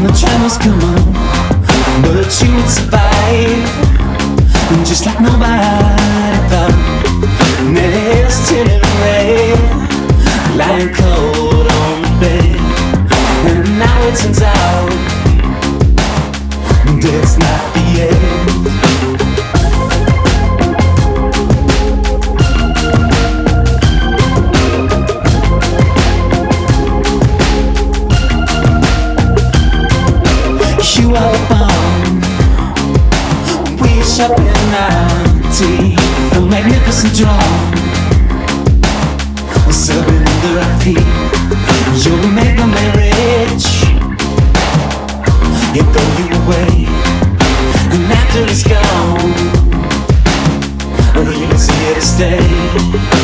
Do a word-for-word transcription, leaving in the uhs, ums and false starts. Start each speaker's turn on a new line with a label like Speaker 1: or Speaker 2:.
Speaker 1: And the troubles come on, but you would survive, just like nobody thought. Nails turning red, lying cold on the bed. And now it turns out that's not the end. You are born, we shop in ninety, a magnificent draw. Surrender our feet, you'll make a marriage. He'll throw you away, and after it's gone, you'll see it stay.